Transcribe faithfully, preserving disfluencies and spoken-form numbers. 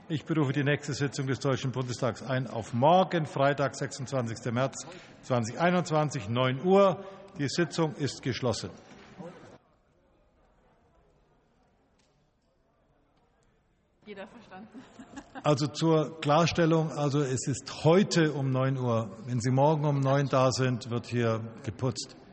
Ich berufe die nächste Sitzung des Deutschen Bundestags ein auf morgen, Freitag, sechsundzwanzigsten März zweitausendeinundzwanzig, neun Uhr. Die Sitzung ist geschlossen. Jeder verstanden. Also zur Klarstellung, also es ist heute um neun Uhr. Wenn Sie morgen um neun da sind, wird hier geputzt.